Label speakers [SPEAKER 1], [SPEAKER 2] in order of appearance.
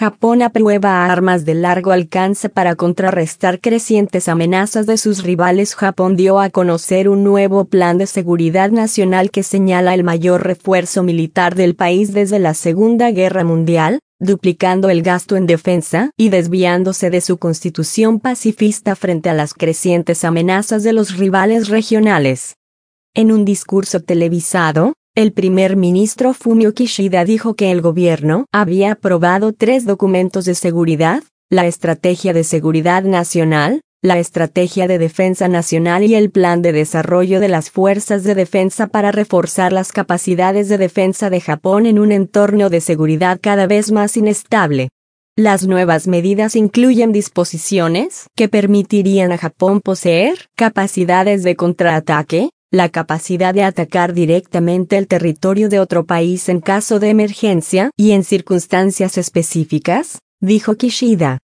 [SPEAKER 1] Japón aprueba armas de largo alcance para contrarrestar crecientes amenazas de sus rivales. Japón dio a conocer un nuevo plan de seguridad nacional que señala el mayor refuerzo militar del país desde la Segunda Guerra Mundial, duplicando el gasto en defensa y desviándose de su constitución pacifista frente a las crecientes amenazas de los rivales regionales. En un discurso televisado, el primer ministro Fumio Kishida dijo que el gobierno había aprobado 3 documentos de seguridad: la Estrategia de Seguridad Nacional, la Estrategia de Defensa Nacional y el Plan de Desarrollo de las Fuerzas de Defensa para reforzar las capacidades de defensa de Japón en un entorno de seguridad cada vez más inestable. Las nuevas medidas incluyen disposiciones que permitirían a Japón poseer capacidades de contraataque, la capacidad de atacar directamente el territorio de otro país en caso de emergencia y en circunstancias específicas, dijo Kishida.